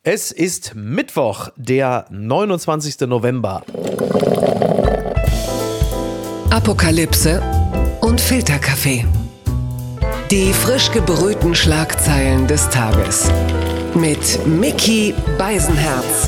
Es ist Mittwoch, der 29. November. Apokalypse und Filterkaffee. Die frisch gebrühten Schlagzeilen des Tages. Mit Micky Beisenherz.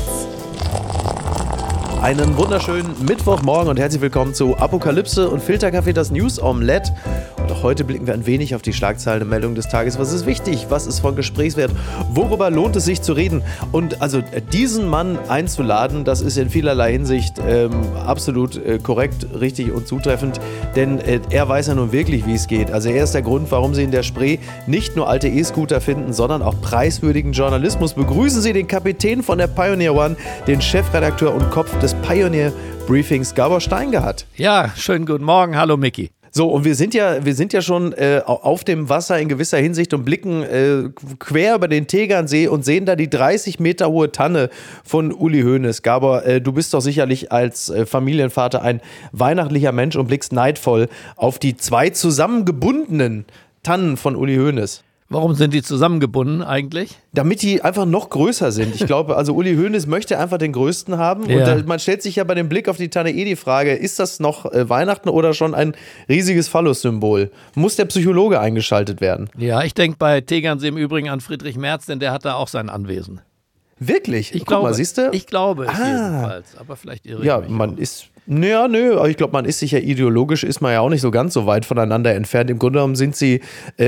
Einen wunderschönen Mittwochmorgen und herzlich willkommen zu Apokalypse und Filterkaffee, das News Omelette. Und auch heute blicken wir ein wenig auf die Schlagzeilen und Meldungen des Tages. Was ist wichtig? Was ist von Gesprächswert? Worüber lohnt es sich zu reden? Und also diesen Mann einzuladen, das ist in vielerlei Hinsicht absolut korrekt, richtig und zutreffend. Denn er weiß ja nun wirklich, wie es geht. Also er ist der Grund, warum Sie in der Spree nicht nur alte E-Scooter finden, sondern auch preiswürdigen Journalismus. Begrüßen Sie den Kapitän von der Pioneer One, den Chefredakteur und Kopf des Pioneer Briefings, Gabor Steingart. Ja, schönen guten Morgen. Hallo Micky. So, und wir sind ja schon auf dem Wasser in gewisser Hinsicht und blicken quer über den Tegernsee und sehen da die 30 Meter hohe Tanne von Uli Hoeneß. Gabor, du bist doch sicherlich als Familienvater ein weihnachtlicher Mensch und blickst neidvoll auf die zwei zusammengebundenen Tannen von Uli Hoeneß. Warum sind die zusammengebunden eigentlich? Damit die einfach noch größer sind. Ich glaube, also Uli Hoeneß möchte einfach den größten haben. Ja. Und man stellt sich ja bei dem Blick auf die Tanne die Frage, ist das noch Weihnachten oder schon ein riesiges Phallus-Symbol? Muss der Psychologe eingeschaltet werden? Ja, ich denke bei Tegernsee im Übrigen an Friedrich Merz, denn der hat da auch sein Anwesen. Wirklich? Ich glaube, siehst du? Ich glaube es jedenfalls, aber vielleicht irre ich mich. Ja, man ist... aber ich glaube, man ist sich ja ideologisch, ist man ja auch nicht so ganz so weit voneinander entfernt. Im Grunde genommen sind sie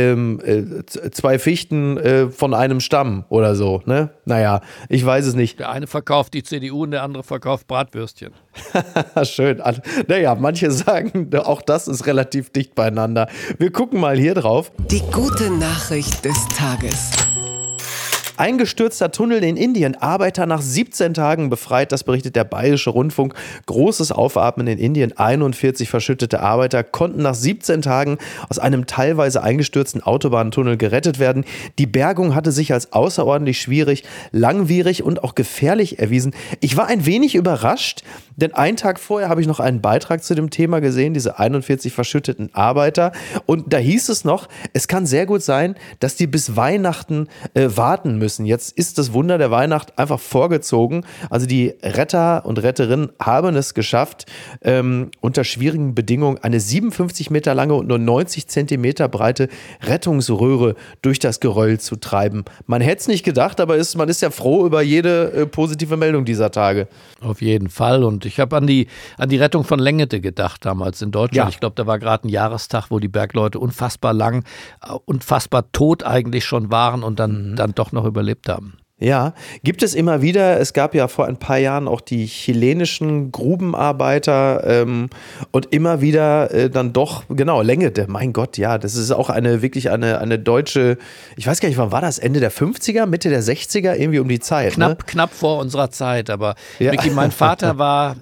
zwei Fichten von einem Stamm oder so, ne? Naja, ich weiß es nicht. Der eine verkauft die CDU und der andere verkauft Bratwürstchen. Schön. Naja, manche sagen, auch das ist relativ dicht beieinander. Wir gucken mal hier drauf. Die gute Nachricht des Tages. Eingestürzter Tunnel in Indien, Arbeiter nach 17 Tagen befreit, das berichtet der Bayerische Rundfunk. Großes Aufatmen in Indien, 41 verschüttete Arbeiter konnten nach 17 Tagen aus einem teilweise eingestürzten Autobahntunnel gerettet werden. Die Bergung hatte sich als außerordentlich schwierig, langwierig und auch gefährlich erwiesen. Ich war ein wenig überrascht, denn einen Tag vorher habe ich noch einen Beitrag zu dem Thema gesehen, diese 41 verschütteten Arbeiter. Und da hieß es noch, es kann sehr gut sein, dass die bis Weihnachten warten müssen. Jetzt ist das Wunder der Weihnacht einfach vorgezogen. Also die Retter und Retterinnen haben es geschafft, unter schwierigen Bedingungen eine 57 Meter lange und nur 90 Zentimeter breite Rettungsröhre durch das Geröll zu treiben. Man hätte es nicht gedacht, aber man ist ja froh über jede positive Meldung dieser Tage. Auf jeden Fall. Und ich habe an die Rettung von Lengete gedacht damals in Deutschland. Ja. Ich glaube, da war gerade ein Jahrestag, wo die Bergleute unfassbar lang, unfassbar tot eigentlich schon waren und dann doch noch überlebt haben. Ja, gibt es immer wieder. Es gab ja vor ein paar Jahren auch die chilenischen Grubenarbeiter und immer wieder dann doch, genau, Lengete, mein Gott, ja, das ist auch eine deutsche, ich weiß gar nicht, wann war das, Ende der 50er, Mitte der 60er, irgendwie um die Zeit. Knapp vor unserer Zeit, aber ja. Micky, mein Vater war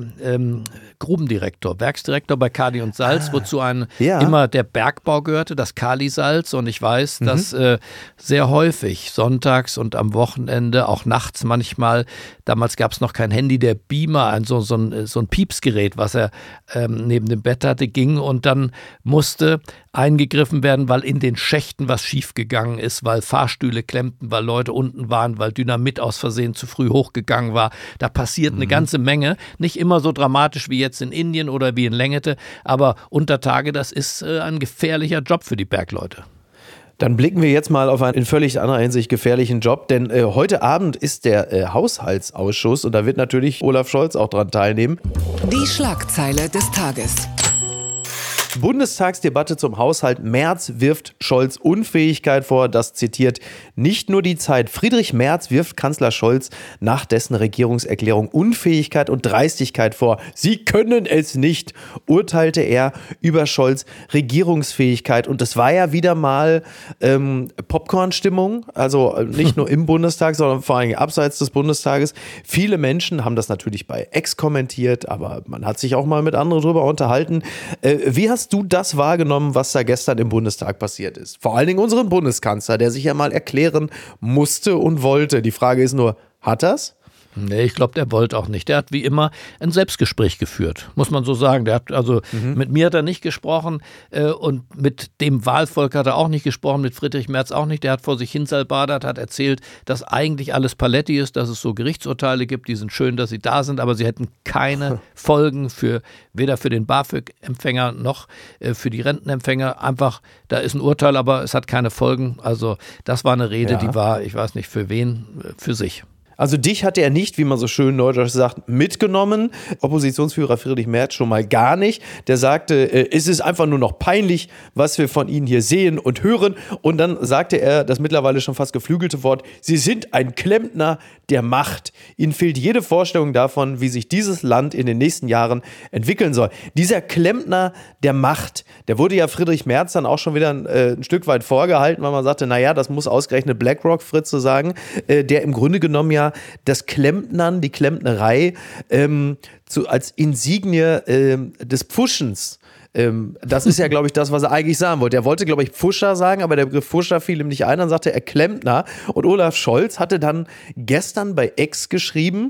Grubendirektor, Werksdirektor bei Kali und Salz, wozu immer der Bergbau gehörte, das Kali-Salz. Und ich weiß, dass sehr häufig sonntags und am Wochenende, auch nachts manchmal, damals gab es noch kein Handy, der Beamer, so ein Piepsgerät, was er neben dem Bett hatte, ging und dann musste eingegriffen werden, weil in den Schächten was schiefgegangen ist, weil Fahrstühle klemmten, weil Leute unten waren, weil Dynamit aus Versehen zu früh hochgegangen war. Da passiert eine ganze Menge. Nicht immer so dramatisch wie jetzt in Indien oder wie in Lengete, aber unter Tage, das ist ein gefährlicher Job für die Bergleute. Dann blicken wir jetzt mal auf einen in völlig anderer Hinsicht gefährlichen Job, denn heute Abend ist der Haushaltsausschuss und da wird natürlich Olaf Scholz auch dran teilnehmen. Die Schlagzeile des Tages. Bundestagsdebatte zum Haushalt. Merz wirft Scholz Unfähigkeit vor. Das zitiert nicht nur die Zeit. Friedrich Merz wirft Kanzler Scholz nach dessen Regierungserklärung Unfähigkeit und Dreistigkeit vor. Sie können es nicht, urteilte er über Scholz Regierungsfähigkeit. Und das war ja wieder mal Popcorn-Stimmung. Also nicht nur im Bundestag, sondern vor allem abseits des Bundestages. Viele Menschen haben das natürlich bei X kommentiert, aber man hat sich auch mal mit anderen drüber unterhalten. Wie hast du das wahrgenommen, was da gestern im Bundestag passiert ist? Vor allen Dingen unseren Bundeskanzler, der sich ja mal erklären musste und wollte. Die Frage ist nur, hat er's? Nee, ich glaube, der wollte auch nicht. Der hat wie immer ein Selbstgespräch geführt, muss man so sagen. Der hat mit mir hat er nicht gesprochen und mit dem Wahlvolk hat er auch nicht gesprochen, mit Friedrich Merz auch nicht. Der hat vor sich hin salbadert, hat erzählt, dass eigentlich alles Paletti ist, dass es so Gerichtsurteile gibt, die sind schön, dass sie da sind, aber sie hätten keine Folgen weder für den BAföG-Empfänger noch für die Rentenempfänger. Einfach, da ist ein Urteil, aber es hat keine Folgen. Also das war eine Rede, die war, ich weiß nicht für wen, für sich. Also dich hat er nicht, wie man so schön neudeutsch sagt, mitgenommen. Oppositionsführer Friedrich Merz schon mal gar nicht. Der sagte, es ist einfach nur noch peinlich, was wir von Ihnen hier sehen und hören. Und dann sagte er das mittlerweile schon fast geflügelte Wort, Sie sind ein Klempner der Macht. Ihnen fehlt jede Vorstellung davon, wie sich dieses Land in den nächsten Jahren entwickeln soll. Dieser Klempner der Macht, der wurde ja Friedrich Merz dann auch schon wieder ein Stück weit vorgehalten, weil man sagte, naja, das muss ausgerechnet BlackRock Fritz so sagen, der im Grunde genommen ja das Klempnern, die Klempnerei als Insignie des Pfuschens. Das ist ja, glaube ich, das, was er eigentlich sagen wollte. Er wollte, glaube ich, Pfuscher sagen, aber der Begriff Pfuscher fiel ihm nicht ein. Dann sagte er Klempner. Und Olaf Scholz hatte dann gestern bei X geschrieben,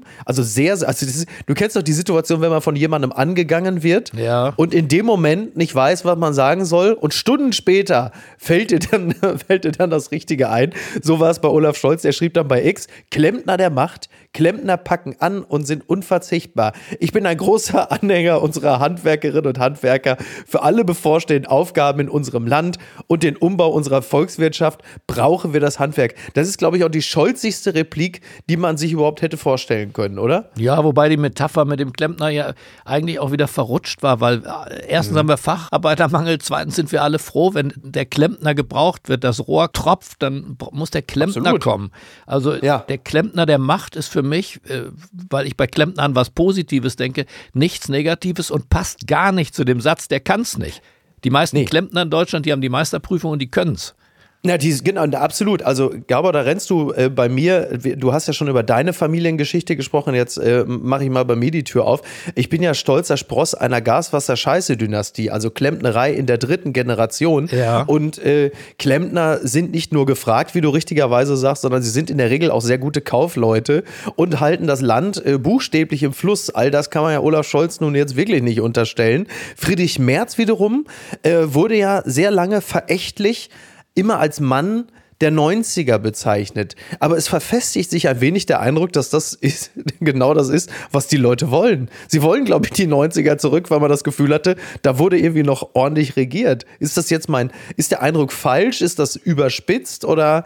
du kennst doch die Situation, wenn man von jemandem angegangen wird und in dem Moment nicht weiß, was man sagen soll und Stunden später fällt dir dann das Richtige ein. So war es bei Olaf Scholz. Der schrieb dann bei X, Klempner der Macht, Klempner packen an und sind unverzichtbar. Ich bin ein großer Anhänger unserer Handwerkerinnen und Handwerker. Für alle bevorstehenden Aufgaben in unserem Land und den Umbau unserer Volkswirtschaft brauchen wir das Handwerk. Das ist, glaube ich, auch die scholzigste Replik, die man sich überhaupt hätte vorstellen können, oder? Ja, wobei die Metapher mit dem Klempner ja eigentlich auch wieder verrutscht war, weil erstens haben wir Facharbeitermangel, zweitens sind wir alle froh, wenn der Klempner gebraucht wird, das Rohr tropft, dann muss der Klempner kommen. Also der Klempner der Macht ist für mich, weil ich bei Klempnern was Positives denke, nichts Negatives und passt gar nicht zu dem Satz, der kann es nicht. Die meisten Klempner in Deutschland, die haben die Meisterprüfung und die können es. Ja, genau, absolut. Also, Gabor, da rennst du bei mir, du hast ja schon über deine Familiengeschichte gesprochen, jetzt mache ich mal bei mir die Tür auf. Ich bin ja stolzer Spross einer Gaswasser-Scheiße-Dynastie, also Klempnerei in der 3. Generation. Ja. Und Klempner sind nicht nur gefragt, wie du richtigerweise sagst, sondern sie sind in der Regel auch sehr gute Kaufleute und halten das Land buchstäblich im Fluss. All das kann man ja Olaf Scholz nun jetzt wirklich nicht unterstellen. Friedrich Merz wiederum wurde ja sehr lange verächtlich immer als Mann der 90er bezeichnet. Aber es verfestigt sich ein wenig der Eindruck, dass genau das ist, was die Leute wollen. Sie wollen, glaube ich, die 90er zurück, weil man das Gefühl hatte, da wurde irgendwie noch ordentlich regiert. Ist der Eindruck falsch? Ist das überspitzt? Oder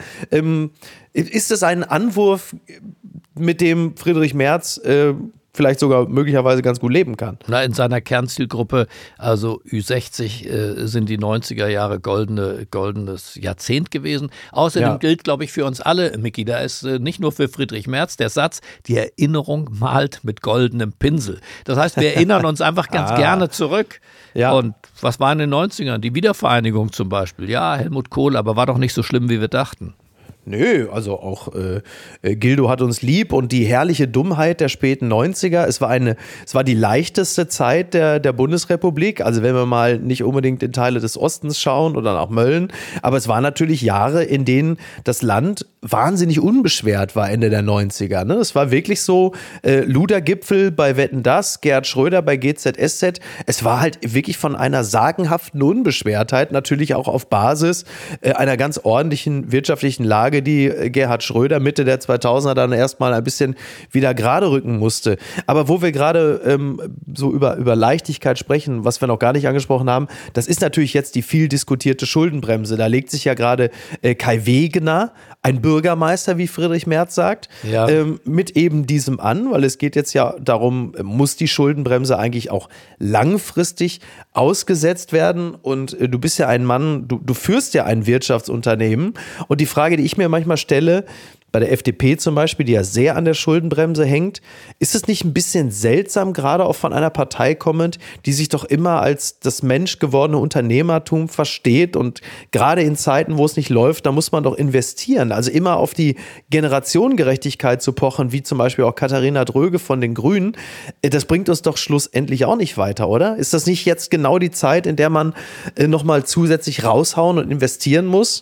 ist das ein Anwurf, mit dem Friedrich Merz vielleicht sogar möglicherweise ganz gut leben kann? Na, in seiner Kernzielgruppe, also Ü60, sind die 90er Jahre goldenes Jahrzehnt gewesen. Außerdem gilt, glaube ich, für uns alle, Micky, da ist nicht nur für Friedrich Merz der Satz, die Erinnerung malt mit goldenem Pinsel. Das heißt, wir erinnern uns einfach ganz gerne zurück. Ja. Und was war in den 90ern? Die Wiedervereinigung zum Beispiel. Ja, Helmut Kohl, aber war doch nicht so schlimm, wie wir dachten. Nö, also auch Gildo hat uns lieb und die herrliche Dummheit der späten 90er. Es war die leichteste Zeit der Bundesrepublik. Also wenn wir mal nicht unbedingt in Teile des Ostens schauen oder nach Mölln. Aber es waren natürlich Jahre, in denen das Land wahnsinnig unbeschwert war Ende der 90er. Ne? Es war wirklich so Ludergipfel bei Wetten, dass, Gerhard Schröder bei GZSZ. Es war halt wirklich von einer sagenhaften Unbeschwertheit, natürlich auch auf Basis einer ganz ordentlichen wirtschaftlichen Lage, die Gerhard Schröder Mitte der 2000er dann erstmal ein bisschen wieder gerade rücken musste. Aber wo wir gerade so über Leichtigkeit sprechen, was wir noch gar nicht angesprochen haben, das ist natürlich jetzt die viel diskutierte Schuldenbremse. Da legt sich ja gerade Kai Wegener, ein Bürgermeister, wie Friedrich Merz sagt, mit eben diesem an, weil es geht jetzt ja darum, muss die Schuldenbremse eigentlich auch langfristig ausgesetzt werden? Und du bist ja ein Mann, du führst ja ein Wirtschaftsunternehmen und die Frage, die ich mir manchmal stelle, bei der FDP zum Beispiel, die ja sehr an der Schuldenbremse hängt, ist es nicht ein bisschen seltsam, gerade auch von einer Partei kommend, die sich doch immer als das menschgewordene Unternehmertum versteht und gerade in Zeiten, wo es nicht läuft, da muss man doch investieren. Also immer auf die Generationengerechtigkeit zu pochen, wie zum Beispiel auch Katharina Dröge von den Grünen, das bringt uns doch schlussendlich auch nicht weiter, oder? Ist das nicht jetzt genau die Zeit, in der man nochmal zusätzlich raushauen und investieren muss?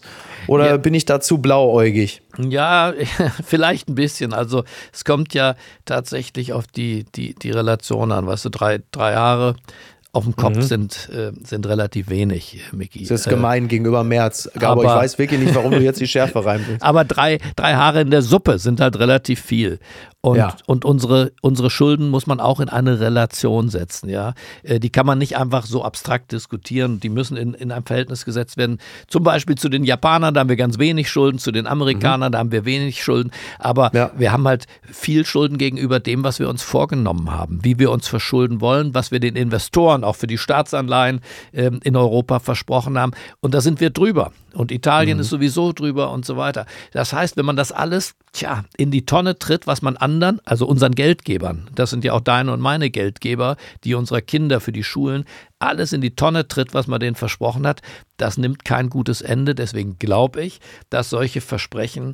Oder bin ich da zu blauäugig? Ja, vielleicht ein bisschen. Also es kommt ja tatsächlich auf die Relation an. Weißt du, drei Jahre auf dem Kopf sind relativ wenig, Micky. Das ist gemein gegenüber Merz. Aber ich weiß wirklich nicht, warum du jetzt die Schärfe reinbringst. Aber drei Haare in der Suppe sind halt relativ viel. Und unsere Schulden muss man auch in eine Relation setzen. Ja? Die kann man nicht einfach so abstrakt diskutieren. Die müssen in ein Verhältnis gesetzt werden. Zum Beispiel zu den Japanern, da haben wir ganz wenig Schulden, zu den Amerikanern, da haben wir wenig Schulden. Aber wir haben halt viel Schulden gegenüber dem, was wir uns vorgenommen haben, wie wir uns verschulden wollen, was wir den Investoren auch für die Staatsanleihen in Europa versprochen haben. Und da sind wir drüber. Und Italien ist sowieso drüber und so weiter. Das heißt, wenn man das alles in die Tonne tritt, was man anderen, also unseren Geldgebern, das sind ja auch deine und meine Geldgeber, die unserer Kinder für die Schulen, alles in die Tonne tritt, was man denen versprochen hat, das nimmt kein gutes Ende. Deswegen glaube ich, dass solche Versprechen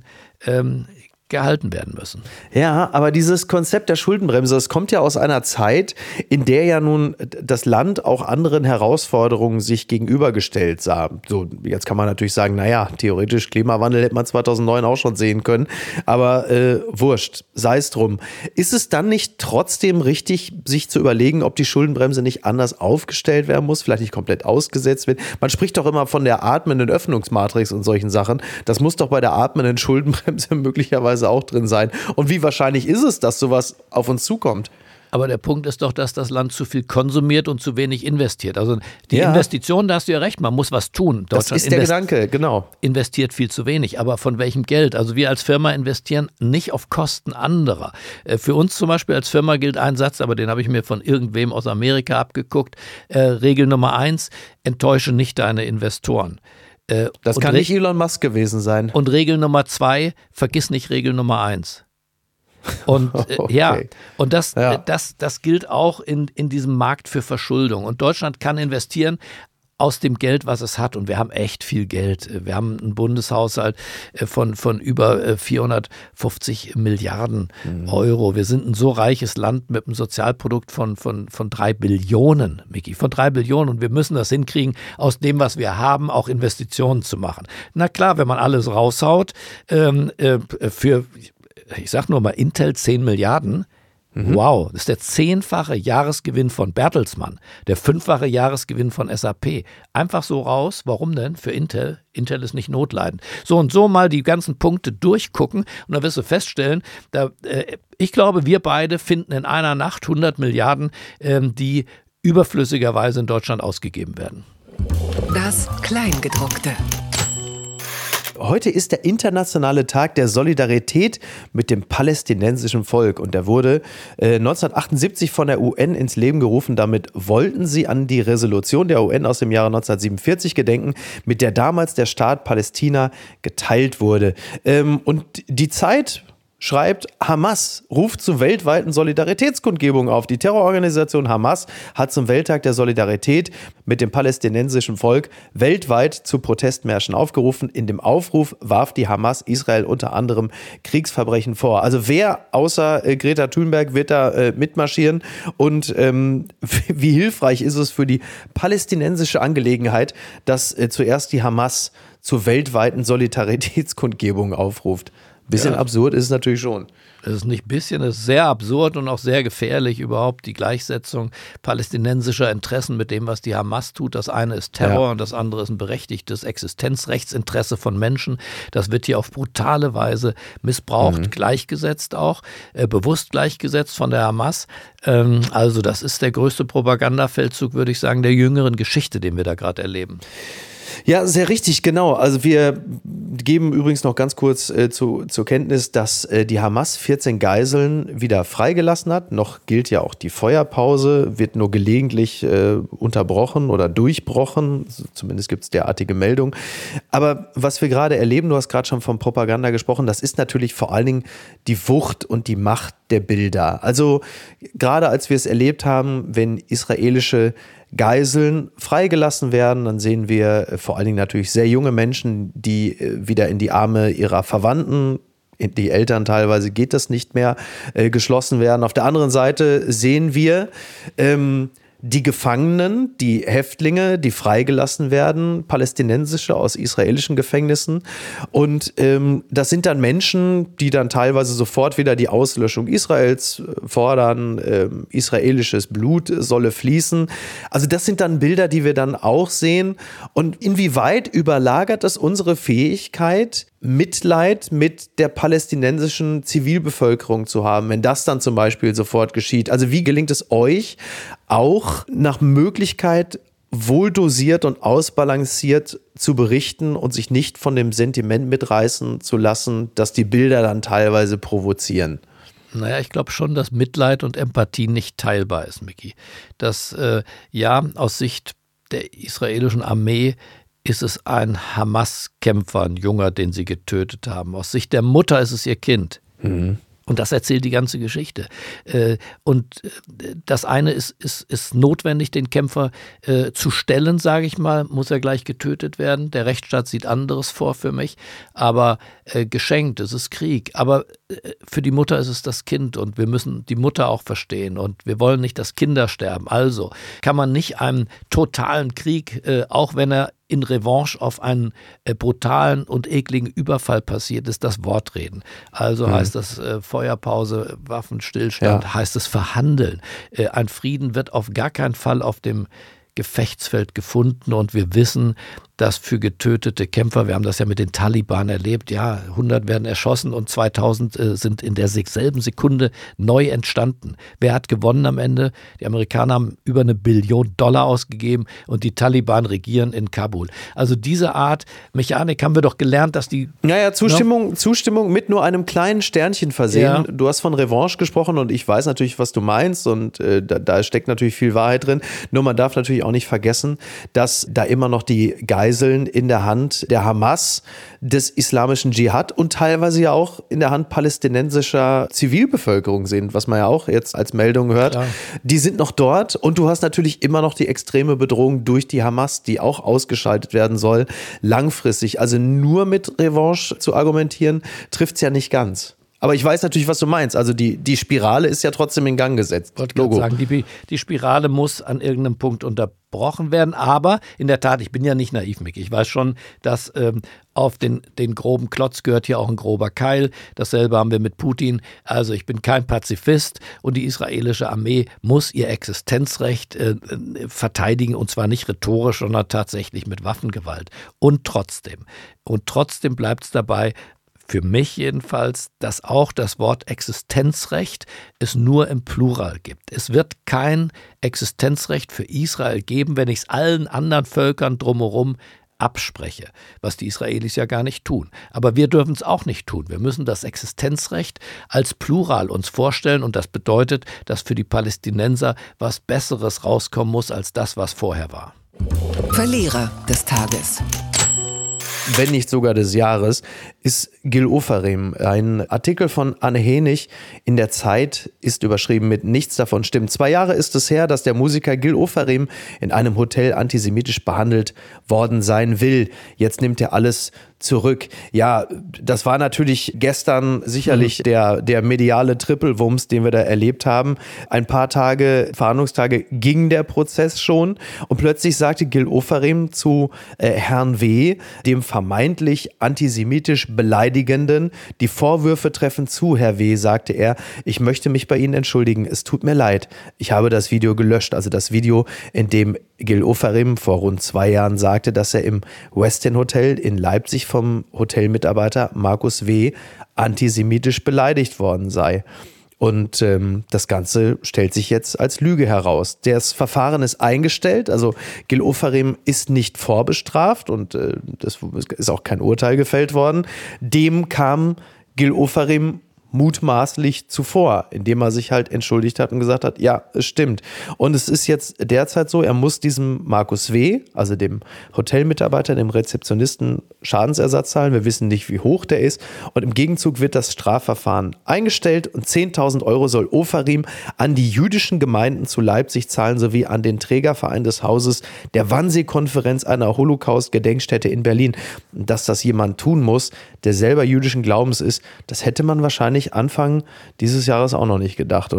gehalten werden müssen. Ja, aber dieses Konzept der Schuldenbremse, das kommt ja aus einer Zeit, in der ja nun das Land auch anderen Herausforderungen sich gegenübergestellt sah. So, jetzt kann man natürlich sagen, naja, theoretisch Klimawandel hätte man 2009 auch schon sehen können, aber wurscht, sei es drum. Ist es dann nicht trotzdem richtig, sich zu überlegen, ob die Schuldenbremse nicht anders aufgestellt werden muss, vielleicht nicht komplett ausgesetzt wird? Man spricht doch immer von der atmenden Öffnungsmatrix und solchen Sachen. Das muss doch bei der atmenden Schuldenbremse möglicherweise auch drin sein. Und wie wahrscheinlich ist es, dass sowas auf uns zukommt? Aber der Punkt ist doch, dass das Land zu viel konsumiert und zu wenig investiert. Also die Investitionen, da hast du ja recht, man muss was tun. Das ist der Gedanke, genau. Investiert viel zu wenig, aber von welchem Geld? Also wir als Firma investieren nicht auf Kosten anderer. Für uns zum Beispiel als Firma gilt ein Satz, aber den habe ich mir von irgendwem aus Amerika abgeguckt. Regel Nummer 1, enttäusche nicht deine Investoren. Das kann nicht Elon Musk gewesen sein. Und Regel Nummer 2, vergiss nicht Regel Nummer 1. Und okay. Und das gilt auch in diesem Markt für Verschuldung. Und Deutschland kann investieren aus dem Geld, was es hat. Und wir haben echt viel Geld. Wir haben einen Bundeshaushalt von über 450 Milliarden Euro. Wir sind ein so reiches Land mit einem Sozialprodukt von 3 Billionen, Micky, von 3 Billionen. Und wir müssen das hinkriegen, aus dem, was wir haben, auch Investitionen zu machen. Na klar, wenn man alles raushaut, für, ich sag nur mal, Intel 10 Milliarden, wow, das ist der 10-fache Jahresgewinn von Bertelsmann, der 5-fache Jahresgewinn von SAP. Einfach so raus, warum denn? Für Intel. Intel ist nicht notleidend. So und so mal die ganzen Punkte durchgucken und dann wirst du feststellen, ich glaube, wir beide finden in einer Nacht 100 Milliarden, die überflüssigerweise in Deutschland ausgegeben werden. Das Kleingedruckte. Heute ist der internationale Tag der Solidarität mit dem palästinensischen Volk und der wurde 1978 von der UN ins Leben gerufen. Damit wollten sie an die Resolution der UN aus dem Jahre 1947 gedenken, mit der damals der Staat Palästina geteilt wurde. Und die Zeit schreibt, Hamas ruft zu weltweiten Solidaritätskundgebungen auf. Die Terrororganisation Hamas hat zum Welttag der Solidarität mit dem palästinensischen Volk weltweit zu Protestmärschen aufgerufen. In dem Aufruf warf die Hamas Israel unter anderem Kriegsverbrechen vor. Also wer außer Greta Thunberg wird da mitmarschieren und wie hilfreich ist es für die palästinensische Angelegenheit, dass zuerst die Hamas zu weltweiten Solidaritätskundgebungen aufruft? Bisschen absurd ist es natürlich schon. Es ist nicht ein bisschen, es ist sehr absurd und auch sehr gefährlich überhaupt, die Gleichsetzung palästinensischer Interessen mit dem, was die Hamas tut. Das eine ist Terror und das andere ist ein berechtigtes Existenzrechtsinteresse von Menschen. Das wird hier auf brutale Weise missbraucht, gleichgesetzt auch, bewusst gleichgesetzt von der Hamas. Also das ist der größte Propagandafeldzug, würde ich sagen, der jüngeren Geschichte, den wir da gerade erleben. Ja, sehr richtig, genau. Also wir geben übrigens noch ganz kurz zur Kenntnis, dass die Hamas 14 Geiseln wieder freigelassen hat. Noch gilt ja auch die Feuerpause, wird nur gelegentlich unterbrochen oder durchbrochen. Zumindest gibt es derartige Meldungen. Aber was wir gerade erleben, du hast gerade schon von Propaganda gesprochen, das ist natürlich vor allen Dingen die Wucht und die Macht der Bilder. Also gerade als wir es erlebt haben, wenn israelische Geiseln freigelassen werden, dann sehen wir vor allen Dingen natürlich sehr junge Menschen, die wieder in die Arme ihrer Verwandten, die Eltern teilweise geht das nicht mehr, geschlossen werden. Auf der anderen Seite sehen wir die Gefangenen, die Häftlinge, die freigelassen werden, palästinensische aus israelischen Gefängnissen. Und das sind dann Menschen, die dann teilweise sofort wieder die Auslöschung Israels fordern, israelisches Blut solle fließen. Also das sind dann Bilder, die wir dann auch sehen. Und inwieweit überlagert das unsere Fähigkeit, Mitleid mit der palästinensischen Zivilbevölkerung zu haben, wenn das dann zum Beispiel sofort geschieht? Also wie gelingt es euch, auch nach Möglichkeit wohldosiert und ausbalanciert zu berichten und sich nicht von dem Sentiment mitreißen zu lassen, dass die Bilder dann teilweise provozieren? Naja, ich glaube schon, dass Mitleid und Empathie nicht teilbar ist, Micky. Dass aus Sicht der israelischen Armee ist es ein Hamas-Kämpfer, ein Junger, den sie getötet haben. Aus Sicht der Mutter ist es ihr Kind. Mhm. Und das erzählt die ganze Geschichte. Und das eine ist notwendig, den Kämpfer zu stellen, sage ich mal, muss er gleich getötet werden. Der Rechtsstaat sieht anderes vor für mich, aber geschenkt, es ist Krieg. Aber für die Mutter ist es das Kind und wir müssen die Mutter auch verstehen und wir wollen nicht, dass Kinder sterben. Also kann man nicht einem totalen Krieg, auch wenn er in Revanche auf einen brutalen und ekligen Überfall passiert ist, das Wort reden. Also heißt das Feuerpause, Waffenstillstand, heißt es verhandeln. Ein Frieden wird auf gar keinen Fall auf dem Gefechtsfeld gefunden und wir wissen, dass für getötete Kämpfer, wir haben das ja mit den Taliban erlebt, 100 werden erschossen und 2000 sind in derselben Sekunde neu entstanden. Wer hat gewonnen am Ende? Die Amerikaner haben über $1 Billion ausgegeben und die Taliban regieren in Kabul. Also diese Art Mechanik haben wir doch gelernt, dass die... Zustimmung mit nur einem kleinen Sternchen versehen. Ja. Du hast von Revanche gesprochen und ich weiß natürlich, was du meinst und da steckt natürlich viel Wahrheit drin. Nur man darf natürlich auch nicht vergessen, dass da immer noch die Geiseln in der Hand der Hamas, des islamischen Dschihad und teilweise ja auch in der Hand palästinensischer Zivilbevölkerung sind, was man ja auch jetzt als Meldung hört. Klar. Die sind noch dort und du hast natürlich immer noch die extreme Bedrohung durch die Hamas, die auch ausgeschaltet werden soll, langfristig. Also nur mit Revanche zu argumentieren, trifft es ja nicht ganz. Aber ich weiß natürlich, was du meinst. Also die Spirale ist ja trotzdem in Gang gesetzt. Ich wollte gerade sagen, die Spirale muss an irgendeinem Punkt unterbrochen werden. Aber in der Tat, ich bin ja nicht naiv, Micky. Ich weiß schon, dass auf den groben Klotz gehört hier auch ein grober Keil. Dasselbe haben wir mit Putin. Also ich bin kein Pazifist und die israelische Armee muss ihr Existenzrecht verteidigen. Und zwar nicht rhetorisch, sondern tatsächlich mit Waffengewalt. Und trotzdem bleibt es dabei, für mich jedenfalls, dass auch das Wort Existenzrecht es nur im Plural gibt. Es wird kein Existenzrecht für Israel geben, wenn ich es allen anderen Völkern drumherum abspreche, was die Israelis ja gar nicht tun. Aber wir dürfen es auch nicht tun. Wir müssen das Existenzrecht als Plural uns vorstellen und das bedeutet, dass für die Palästinenser was Besseres rauskommen muss als das, was vorher war. Verlierer des Tages. Wenn nicht sogar des Jahres, ist Gil Ofarim. Ein Artikel von Anne Henig in der Zeit ist überschrieben mit "Nichts davon stimmt". 2 Jahre ist es her, dass der Musiker Gil Ofarim in einem Hotel antisemitisch behandelt worden sein will. Jetzt nimmt er alles zurück. Ja, das war natürlich gestern sicherlich der mediale Trippelwumms, den wir da erlebt haben. Ein paar Verhandlungstage ging der Prozess schon und plötzlich sagte Gil Ofarim zu Herrn W., dem vermeintlich antisemitisch Beleidigenden: "Die Vorwürfe treffen zu, Herr W., sagte er. Ich möchte mich bei Ihnen entschuldigen. Es tut mir leid. Ich habe das Video gelöscht." Also das Video, in dem Gil Ofarim vor rund 2 Jahren sagte, dass er im Westin Hotel in Leipzig vom Hotelmitarbeiter Markus W. antisemitisch beleidigt worden sei. Und das Ganze stellt sich jetzt als Lüge heraus. Das Verfahren ist eingestellt, also Gil Ofarim ist nicht vorbestraft und das ist auch kein Urteil gefällt worden. Dem kam Gil Ofarim mutmaßlich zuvor, indem er sich halt entschuldigt hat und gesagt hat, ja, es stimmt. Und es ist jetzt derzeit so, er muss diesem Markus W., also dem Hotelmitarbeiter, dem Rezeptionisten, Schadensersatz zahlen. Wir wissen nicht, wie hoch der ist. Und im Gegenzug wird das Strafverfahren eingestellt und 10.000 € soll Ofarim an die jüdischen Gemeinden zu Leipzig zahlen, sowie an den Trägerverein des Hauses der Wannsee-Konferenz, einer Holocaust-Gedenkstätte in Berlin. Dass das jemand tun muss, der selber jüdischen Glaubens ist, das hätte man wahrscheinlich Anfang dieses Jahres auch noch nicht gedacht, oder?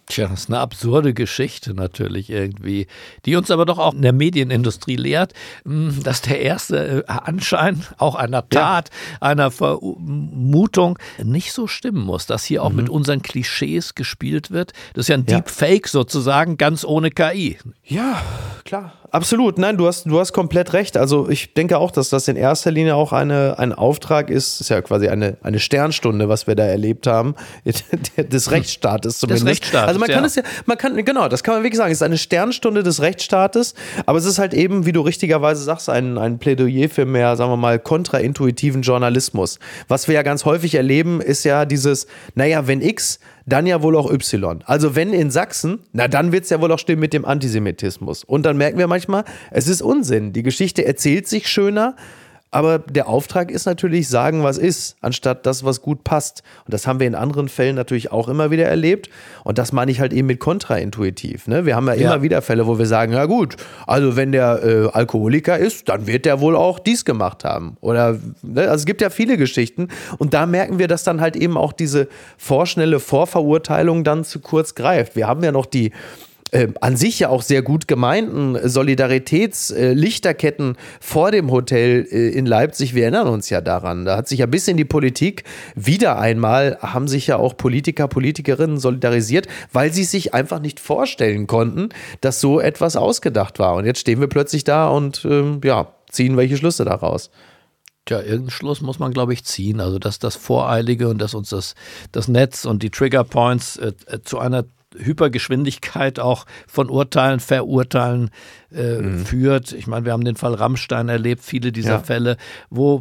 Tja, das ist eine absurde Geschichte natürlich irgendwie, die uns aber doch auch in der Medienindustrie lehrt, dass der erste Anschein auch einer Tat, einer Vermutung nicht so stimmen muss, dass hier auch mit unseren Klischees gespielt wird. Das ist ja ein Deepfake sozusagen, ganz ohne KI. Ja, klar. Absolut. Nein, du hast komplett recht. Also ich denke auch, dass das in erster Linie auch ein Auftrag ist. Das ist ja quasi eine Sternstunde, was wir da erlebt haben. Des Rechtsstaates zumindest. Des Rechtsstaates, also das kann man wirklich sagen. Es ist eine Sternstunde des Rechtsstaates. Aber es ist halt eben, wie du richtigerweise sagst, ein Plädoyer für mehr, sagen wir mal, kontraintuitiven Journalismus. Was wir ja ganz häufig erleben, ist ja dieses, naja, wenn X, dann ja wohl auch Y. Also wenn in Sachsen, na dann wird es ja wohl auch stimmen mit dem Antisemitismus. Und dann merken wir manchmal, es ist Unsinn. Die Geschichte erzählt sich schöner, aber der Auftrag ist natürlich sagen, was ist, anstatt das, was gut passt. Und das haben wir in anderen Fällen natürlich auch immer wieder erlebt. Und das meine ich halt eben mit kontraintuitiv. Ne? Wir haben ja immer wieder Fälle, wo wir sagen, ja gut, also wenn der Alkoholiker ist, dann wird der wohl auch dies gemacht haben. Oder, ne? Also es gibt ja viele Geschichten. Und da merken wir, dass dann halt eben auch diese vorschnelle Vorverurteilung dann zu kurz greift. Wir haben ja noch die an sich ja auch sehr gut gemeinten Solidaritätslichterketten vor dem Hotel in Leipzig. Wir erinnern uns ja daran. Da hat sich ja bis in die Politik wieder einmal, haben sich ja auch Politiker, Politikerinnen solidarisiert, weil sie sich einfach nicht vorstellen konnten, dass so etwas ausgedacht war. Und jetzt stehen wir plötzlich da und ziehen welche Schlüsse daraus. Tja, irgendeinen Schluss muss man, glaube ich, ziehen. Also, dass das Voreilige und dass uns das Netz und die Triggerpoints zu einer Hypergeschwindigkeit auch von Urteilen, Verurteilen führt. Ich meine, wir haben den Fall Rammstein erlebt, viele dieser Fälle, wo,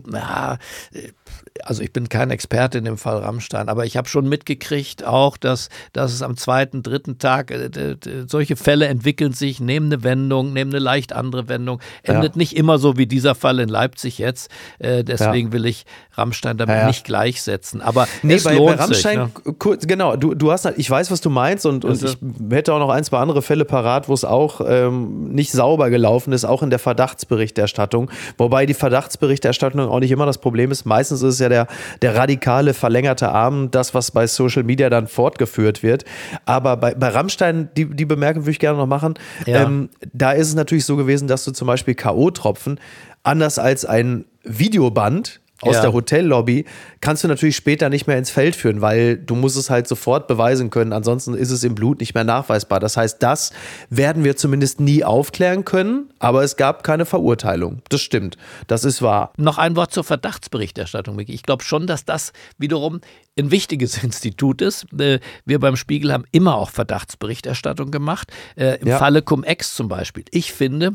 also ich bin kein Experte in dem Fall Rammstein, aber ich habe schon mitgekriegt auch, dass es am zweiten, dritten Tag, solche Fälle entwickeln sich, nehmen eine Wendung, nehmen eine leicht andere Wendung, endet nicht immer so wie dieser Fall in Leipzig jetzt. Deswegen will ich Rammstein damit nicht gleichsetzen. Aber es lohnt bei Rammstein, sich. Ne? Genau, du hast, ich weiß, was du meinst und ich hätte auch noch ein, zwei andere Fälle parat, wo es auch nicht sauber gelaufen ist, auch in der Verdachtsberichterstattung. Wobei die Verdachtsberichterstattung auch nicht immer das Problem ist. Meistens ist es ja der radikale, verlängerte Arm, das, was bei Social Media dann fortgeführt wird. Aber bei Rammstein, die Bemerkung würde ich gerne noch machen, da ist es natürlich so gewesen, dass du zum Beispiel K.O.-Tropfen, anders als ein Videoband aus der Hotellobby, kannst du natürlich später nicht mehr ins Feld führen, weil du musst es halt sofort beweisen können, ansonsten ist es im Blut nicht mehr nachweisbar. Das heißt, das werden wir zumindest nie aufklären können, aber es gab keine Verurteilung. Das stimmt, das ist wahr. Noch ein Wort zur Verdachtsberichterstattung, Micky. Ich glaube schon, dass das wiederum ein wichtiges Institut ist. Wir beim Spiegel haben immer auch Verdachtsberichterstattung gemacht. Im Falle Cum-Ex zum Beispiel. Ich finde,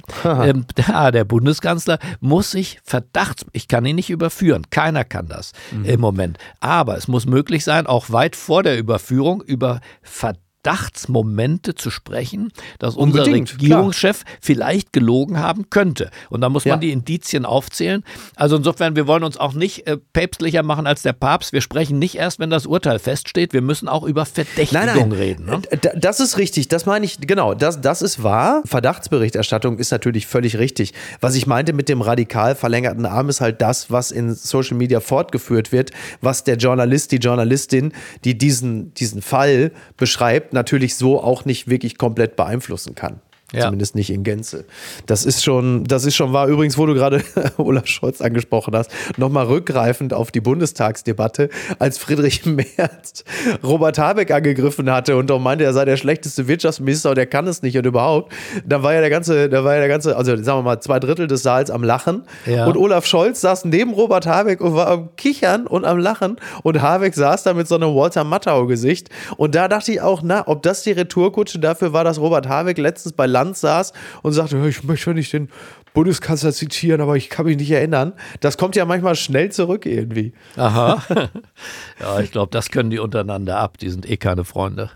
der Bundeskanzler muss sich ich kann ihn nicht überführen. Keiner kann das im Moment. Aber es muss möglich sein, auch weit vor der Überführung über Verdachtsmomente zu sprechen, dass unser Regierungschef vielleicht gelogen haben könnte. Und da muss man die Indizien aufzählen. Also insofern, wir wollen uns auch nicht päpstlicher machen als der Papst. Wir sprechen nicht erst, wenn das Urteil feststeht. Wir müssen auch über Verdächtigung reden. Ne? Das ist richtig. Das meine ich, genau. Das ist wahr. Verdachtsberichterstattung ist natürlich völlig richtig. Was ich meinte mit dem radikal verlängerten Arm ist halt das, was in Social Media fortgeführt wird, was der Journalist, die Journalistin, die diesen Fall beschreibt, natürlich so auch nicht wirklich komplett beeinflussen kann. Zumindest nicht in Gänze. Das ist schon wahr. Übrigens, wo du gerade Olaf Scholz angesprochen hast, nochmal rückgreifend auf die Bundestagsdebatte, als Friedrich Merz Robert Habeck angegriffen hatte und auch meinte, er sei der schlechteste Wirtschaftsminister und er kann es nicht und überhaupt, da war ja der ganze, also sagen wir mal 2/3 des Saals am Lachen und Olaf Scholz saß neben Robert Habeck und war am Kichern und am Lachen und Habeck saß da mit so einem Walter Matthau-Gesicht und da dachte ich auch, ob das die Retourkutsche dafür war, dass Robert Habeck letztens bei Land saß und sagte, ich möchte nicht den Bundeskanzler zitieren, aber ich kann mich nicht erinnern. Das kommt ja manchmal schnell zurück irgendwie. Aha. Ja, ich glaube, das können die untereinander ab. Die sind keine Freunde.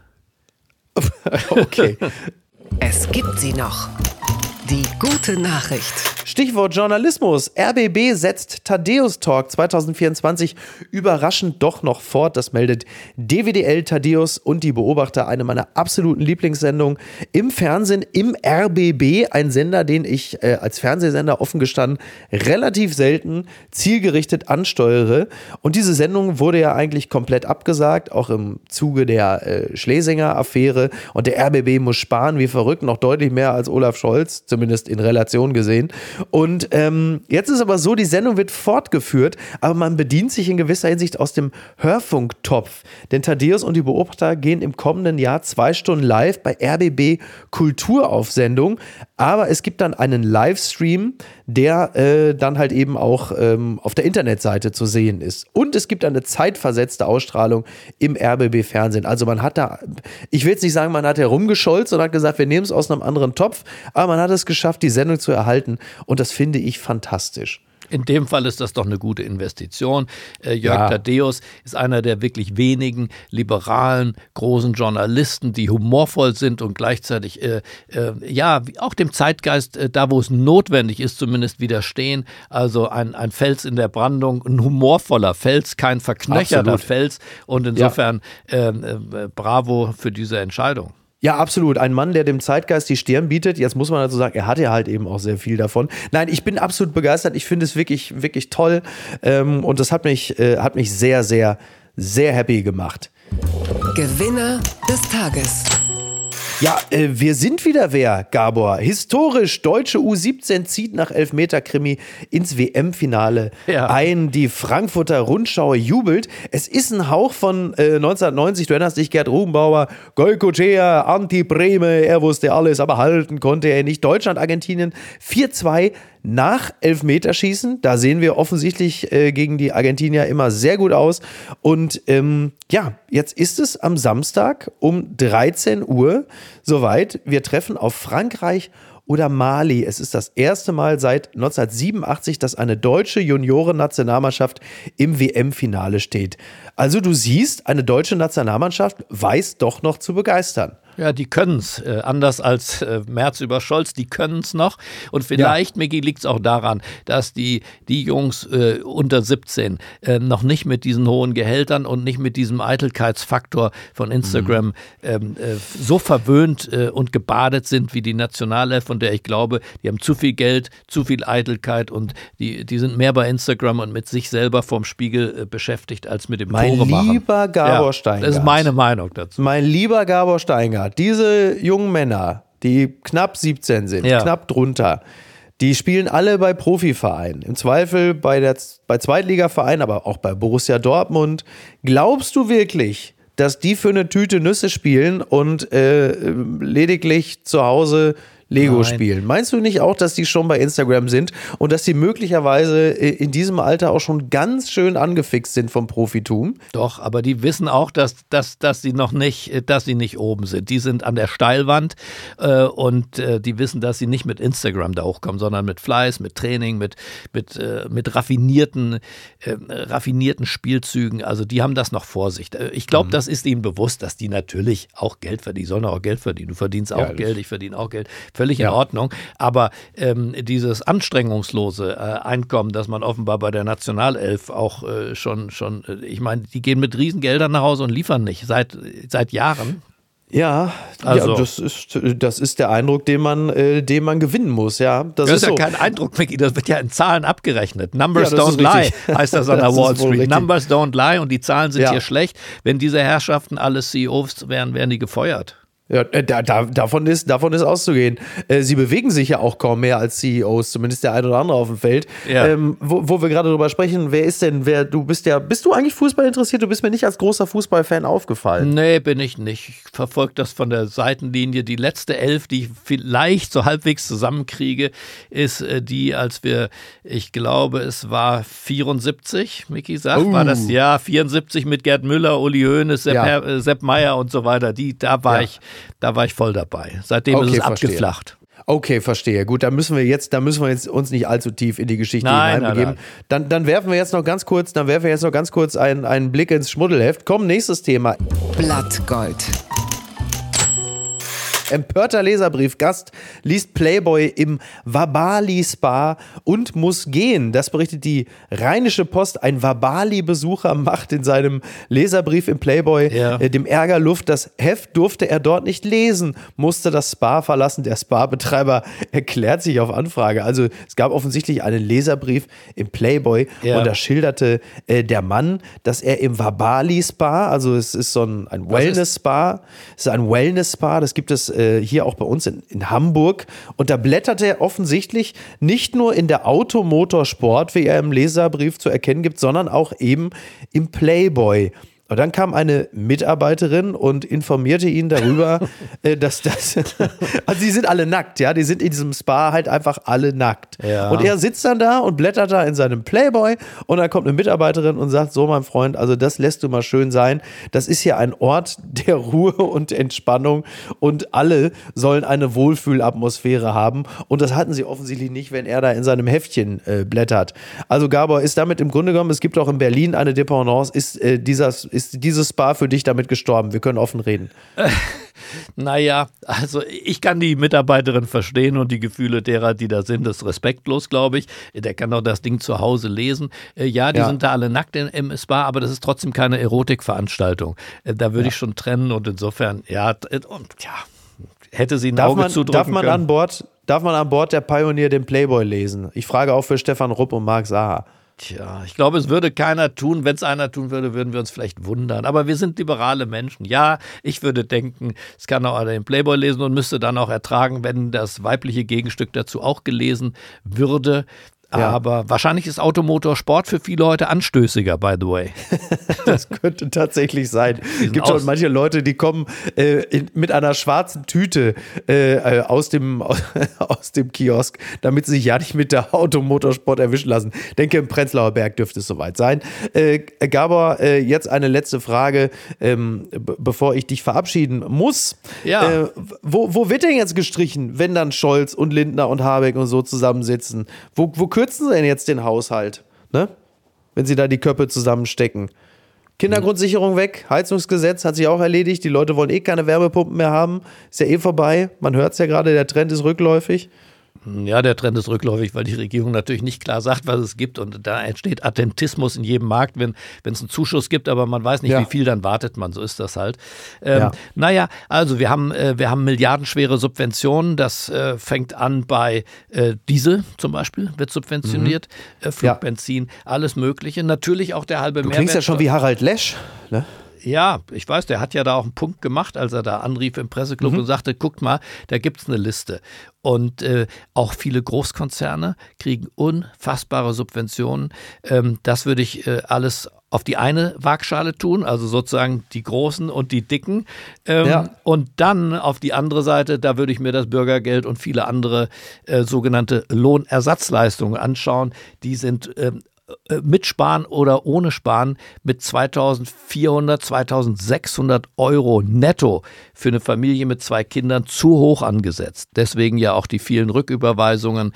Okay. Es gibt sie noch. Die gute Nachricht. Stichwort Journalismus. RBB setzt Thaddäus Talk 2024 überraschend doch noch fort. Das meldet DWDL, Thaddäus und die Beobachter, eine meiner absoluten Lieblingssendungen im Fernsehen, im RBB. Ein Sender, den ich als Fernsehsender offen gestanden relativ selten zielgerichtet ansteuere. Und diese Sendung wurde ja eigentlich komplett abgesagt, auch im Zuge der Schlesinger-Affäre. Und der RBB muss sparen wie verrückt, noch deutlich mehr als Olaf Scholz, zumindest in Relation gesehen. Und jetzt ist aber so, die Sendung wird fortgeführt, aber man bedient sich in gewisser Hinsicht aus dem Hörfunktopf. Denn Thaddäus und die Beobachter gehen im kommenden Jahr 2 Stunden live bei RBB Kultur auf Sendung. Aber es gibt dann einen Livestream, der dann halt eben auch auf der Internetseite zu sehen ist. Und es gibt eine zeitversetzte Ausstrahlung im RBB-Fernsehen. Also man hat da, ich will jetzt nicht sagen, man hat herumgescholzt und hat gesagt, wir nehmen es aus einem anderen Topf, aber man hat es geschafft, die Sendung zu erhalten. Und das finde ich fantastisch. In dem Fall ist das doch eine gute Investition. Jörg Thaddäus ist einer der wirklich wenigen liberalen, großen Journalisten, die humorvoll sind und gleichzeitig auch dem Zeitgeist, da wo es notwendig ist, zumindest widerstehen. Also ein Fels in der Brandung, ein humorvoller Fels, kein verknöcherter Fels. Und insofern bravo für diese Entscheidung. Ja, absolut. Ein Mann, der dem Zeitgeist die Stirn bietet. Jetzt muss man dazu sagen, er hat ja halt eben auch sehr viel davon. Nein, ich bin absolut begeistert. Ich finde es wirklich, wirklich toll. Und das hat mich sehr, sehr, sehr happy gemacht. Gewinner des Tages. Ja, wir sind wieder wer, Gabor. Historisch, deutsche U17 zieht nach Elfmeter-Krimi ins WM-Finale ein. Die Frankfurter Rundschau jubelt. Es ist ein Hauch von 1990. Du erinnerst dich, Gerd Rubenbauer, Goycochea, Anti-Breme, er wusste alles, aber halten konnte er nicht. Deutschland, Argentinien 4-2 nach Elfmeterschießen. Da sehen wir offensichtlich gegen die Argentinier immer sehr gut aus. Und jetzt ist es am Samstag um 13 Uhr soweit. Wir treffen auf Frankreich oder Mali. Es ist das erste Mal seit 1987, dass eine deutsche Junioren-Nationalmannschaft im WM-Finale steht. Also du siehst, eine deutsche Nationalmannschaft weiß doch noch zu begeistern. Ja, die können es. Anders als Merz über Scholz, die können es noch. Und vielleicht, Micky, liegt es auch daran, dass die Jungs unter 17 noch nicht mit diesen hohen Gehältern und nicht mit diesem Eitelkeitsfaktor von Instagram so verwöhnt und gebadet sind wie die Nationalelf, von der ich glaube, die haben zu viel Geld, zu viel Eitelkeit und die sind mehr bei Instagram und mit sich selber vorm Spiegel beschäftigt als mit dem Tore machen. Mein lieber Gabor Steingart. Das ist meine Meinung dazu. Mein lieber Gabor Steingart. Diese jungen Männer, die knapp 17 sind, knapp drunter, die spielen alle bei Profivereinen. Im Zweifel bei Zweitligavereinen, aber auch bei Borussia Dortmund. Glaubst du wirklich, dass die für eine Tüte Nüsse spielen und lediglich zu Hause Lego spielen? Meinst du nicht auch, dass die schon bei Instagram sind und dass die möglicherweise in diesem Alter auch schon ganz schön angefixt sind vom Profitum? Doch, aber die wissen auch, dass sie noch nicht, dass sie nicht oben sind. Die sind an der Steilwand und die wissen, dass sie nicht mit Instagram da hochkommen, sondern mit Fleiß, mit Training, mit raffinierten Spielzügen. Also die haben das noch vor sich. Ich glaube, das ist ihnen bewusst, dass die natürlich auch Geld verdienen. Die sollen auch Geld verdienen. Du verdienst auch Geld, ich verdiene auch Geld. Völlig in Ordnung, aber dieses anstrengungslose Einkommen, das man offenbar bei der Nationalelf auch schon, ich meine, die gehen mit Riesengeldern nach Hause und liefern nicht, seit Jahren. Ja, also, das ist der Eindruck, den man gewinnen muss. Ja, das ist ja so. Kein Eindruck, Micky, das wird ja in Zahlen abgerechnet. Numbers don't lie, heißt das an der Wall Street. Numbers don't lie und die Zahlen sind hier schlecht. Wenn diese Herrschaften alle CEOs wären, wären die gefeuert. Ja, davon ist auszugehen. Sie bewegen sich ja auch kaum mehr als CEOs, zumindest der ein oder andere auf dem Feld. Ja. Wo wir gerade drüber sprechen, bist du eigentlich Fußball interessiert? Du bist mir nicht als großer Fußballfan aufgefallen. Nee, bin ich nicht. Ich verfolge das von der Seitenlinie. Die letzte Elf, die ich vielleicht so halbwegs zusammenkriege, ist die, als wir, ich glaube, es war 74, Micky sagt, war das Jahr 74 mit Gerd Müller, Uli Hoeneß, Sepp Meier und so weiter. Da war ich voll dabei. Seitdem ist es abgeflacht. Okay, verstehe. Gut, da müssen wir jetzt uns nicht allzu tief in die Geschichte hineinbegeben. Dann werfen wir jetzt noch ganz kurz einen Blick ins Schmuddelheft. Komm, nächstes Thema. Blattgold. Empörter Leserbrief-Gast liest Playboy im Wabali-Spa und muss gehen. Das berichtet die Rheinische Post. Ein Wabali-Besucher macht in seinem Leserbrief im Playboy dem Ärger Luft. Das Heft durfte er dort nicht lesen, musste das Spa verlassen. Der Spa-Betreiber erklärt sich auf Anfrage. Also es gab offensichtlich einen Leserbrief im Playboy und da schilderte der Mann, dass er im Wabali-Spa, also es ist so ein Wellness-Spa, das gibt es hier auch bei uns in Hamburg. Und da blätterte er offensichtlich nicht nur in der Automotorsport, wie er im Leserbrief zu erkennen gibt, sondern auch eben im Playboy. Und dann kam eine Mitarbeiterin und informierte ihn darüber, dass das, also die sind alle nackt, ja, die sind in diesem Spa halt einfach alle nackt. Ja. Und er sitzt dann da und blättert da in seinem Playboy und dann kommt eine Mitarbeiterin und sagt, so mein Freund, also das lässt du mal schön sein, das ist hier ein Ort der Ruhe und Entspannung und alle sollen eine Wohlfühlatmosphäre haben und das hatten sie offensichtlich nicht, wenn er da in seinem Heftchen blättert. Also Gabor, ist damit im Grunde genommen, es gibt auch in Berlin eine Dependance, ist dieses Spa für dich damit gestorben? Wir können offen reden. Naja, also ich kann die Mitarbeiterin verstehen und die Gefühle derer, die da sind, ist respektlos, glaube ich. Der kann doch das Ding zu Hause lesen. Die sind da alle nackt im Spa, aber das ist trotzdem keine Erotikveranstaltung. Da würde ich schon trennen und insofern, hätte sie ein Auge zudrücken können. Darf man an Bord der Pioneer den Playboy lesen? Ich frage auch für Stefan Rupp und Marc Saha. Tja, ich glaube, es würde keiner tun. Wenn es einer tun würde, würden wir uns vielleicht wundern. Aber wir sind liberale Menschen. Ja, ich würde denken, es kann auch einer den Playboy lesen und müsste dann auch ertragen, wenn das weibliche Gegenstück dazu auch gelesen würde. Ja. Aber wahrscheinlich ist Automotorsport für viele heute anstößiger, by the way. Das könnte tatsächlich sein. Es gibt schon manche Leute, die kommen mit einer schwarzen Tüte aus dem Kiosk, damit sie sich ja nicht mit der Automotorsport erwischen lassen. Ich denke, im Prenzlauer Berg dürfte es soweit sein. Gabor, jetzt eine letzte Frage, bevor ich dich verabschieden muss. Ja. Wo wird denn jetzt gestrichen, wenn dann Scholz und Lindner und Habeck und so zusammensitzen? Wo kürzen sie denn jetzt den Haushalt, ne? Wenn sie da die Köpfe zusammenstecken? Kindergrundsicherung weg, Heizungsgesetz hat sich auch erledigt, die Leute wollen keine Wärmepumpen mehr haben, ist ja vorbei, man hört es ja gerade, der Trend ist rückläufig. Ja, der Trend ist rückläufig, weil die Regierung natürlich nicht klar sagt, was es gibt und da entsteht Attentismus in jedem Markt, wenn es einen Zuschuss gibt, aber man weiß nicht, wie viel, dann wartet man, so ist das halt. Naja, also wir haben milliardenschwere Subventionen, das fängt an bei Diesel zum Beispiel, wird subventioniert, Flugbenzin, alles Mögliche, natürlich auch der halbe Mehrwert. Du klingst ja schon wie Harald Lesch, ne? Ja, ich weiß, der hat ja da auch einen Punkt gemacht, als er da anrief im Presseclub und sagte, guckt mal, da gibt's eine Liste. Und auch viele Großkonzerne kriegen unfassbare Subventionen. Das würde ich alles auf die eine Waagschale tun, also sozusagen die Großen und die Dicken. Und dann auf die andere Seite, da würde ich mir das Bürgergeld und viele andere sogenannte Lohnersatzleistungen anschauen. Die sind mit Sparen oder ohne Sparen mit 2.400, 2.600 Euro netto für eine Familie mit 2 Kindern zu hoch angesetzt. Deswegen ja auch die vielen Rücküberweisungen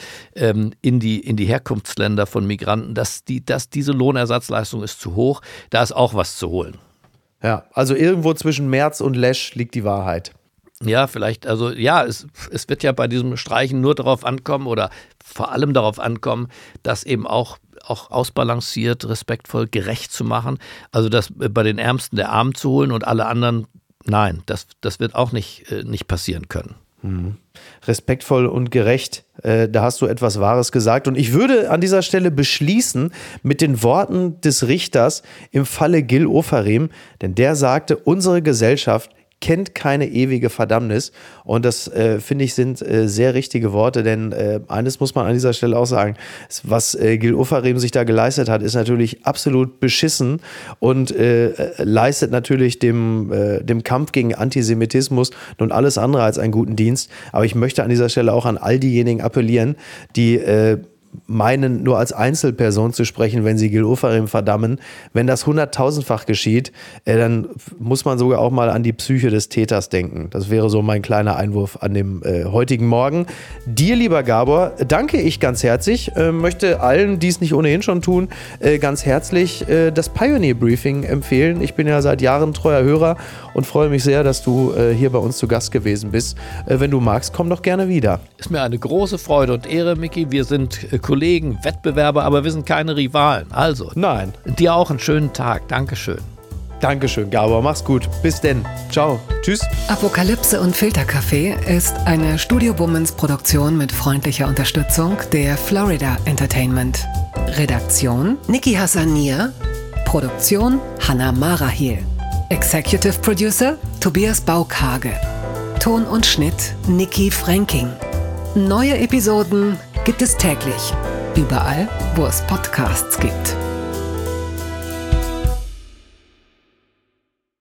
in die Herkunftsländer von Migranten. Diese Lohnersatzleistung ist zu hoch, da ist auch was zu holen. Ja, also irgendwo zwischen Merz und Lesch liegt die Wahrheit. Ja, vielleicht, also ja, es wird ja bei diesem Streichen nur darauf ankommen oder vor allem darauf ankommen, dass eben auch ausbalanciert, respektvoll, gerecht zu machen. Also das bei den Ärmsten der Armen zu holen und alle anderen, nein, das wird auch nicht passieren können. Respektvoll und gerecht, da hast du etwas Wahres gesagt. Und ich würde an dieser Stelle beschließen mit den Worten des Richters im Falle Gil Ofarim, denn der sagte, unsere Gesellschaft kennt keine ewige Verdammnis. Und das, finde ich, sind sehr richtige Worte, denn eines muss man an dieser Stelle auch sagen, was Gil Ofarim sich da geleistet hat, ist natürlich absolut beschissen und leistet natürlich dem Kampf gegen Antisemitismus nun alles andere als einen guten Dienst. Aber ich möchte an dieser Stelle auch an all diejenigen appellieren, die meinen, nur als Einzelperson zu sprechen, wenn sie Gil Ofarim verdammen. Wenn das 100.000-fach geschieht, dann muss man sogar auch mal an die Psyche des Täters denken. Das wäre so mein kleiner Einwurf an dem heutigen Morgen. Dir, lieber Gabor, danke ich ganz herzlich. Möchte allen, die es nicht ohnehin schon tun, ganz herzlich das Pioneer Briefing empfehlen. Ich bin ja seit Jahren treuer Hörer und freue mich sehr, dass du hier bei uns zu Gast gewesen bist. Wenn du magst, komm doch gerne wieder. Ist mir eine große Freude und Ehre, Micky. Wir sind Kollegen, Wettbewerber, aber wir sind keine Rivalen. Also, nein. Dir auch einen schönen Tag. Dankeschön. Dankeschön, Gabor. Mach's gut. Bis denn. Ciao. Tschüss. Apokalypse und Filterkaffee ist eine Studio Womans Produktion mit freundlicher Unterstützung der Florida Entertainment. Redaktion Niki Hassanier. Produktion Hannah Marahil. Executive Producer Tobias Baukage. Ton und Schnitt Niki Fränking. Neue Episoden gibt es täglich. Überall, wo es Podcasts gibt.